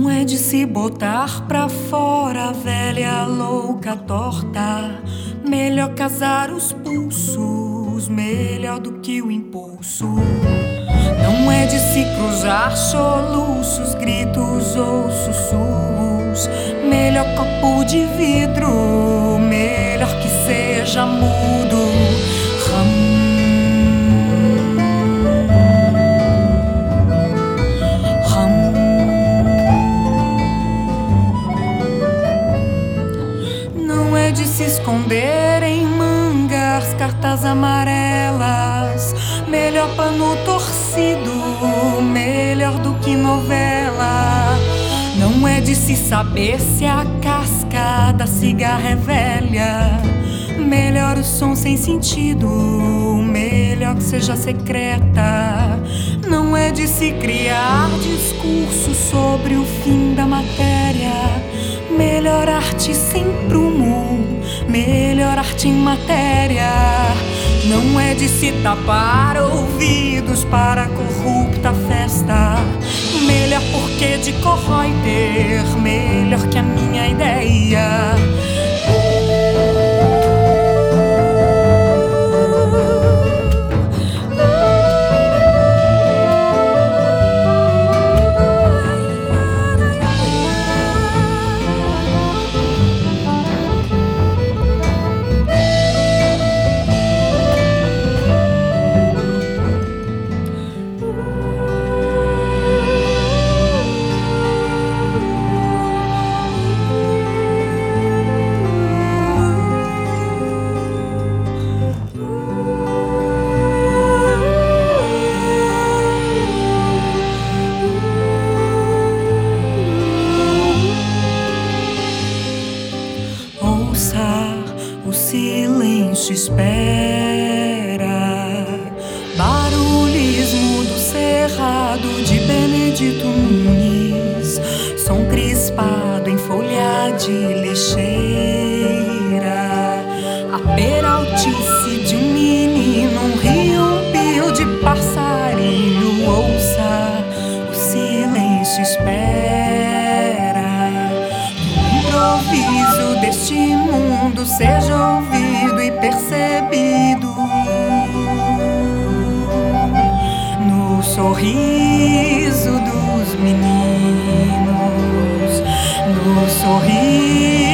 Não é de se botar pra fora a velha louca torta. Melhor casar os pulsos, melhor do que o impulso. Não é de se cruzar soluços, gritos ou sussurros. Melhor copo de vidro, melhor que seja mudo. Não é de se esconder em mangas, cartas amarelas. Melhor pano torcido, melhor do que novela. Não é de se saber se a casca da cigarra é velha. Melhor o som sem sentido, melhor que seja secreta. Não é de se criar discurso sobre o fim da matéria. Melhor arte sem prumo, melhor arte em matéria. Não é de se tapar ouvidos para a corrupta festa. Melhor porque de Korreuter, melhor que a minha ideia. O silêncio espera. Barulhismo do cerrado de Benedito Nunes. Som crispado em folha de lixeira. A peraltice de um menino, um rio, um pio de passarinho. Ouça, o silêncio espera. Que o improviso deste mundo seja ouvido e percebido no sorriso dos meninos, no sorriso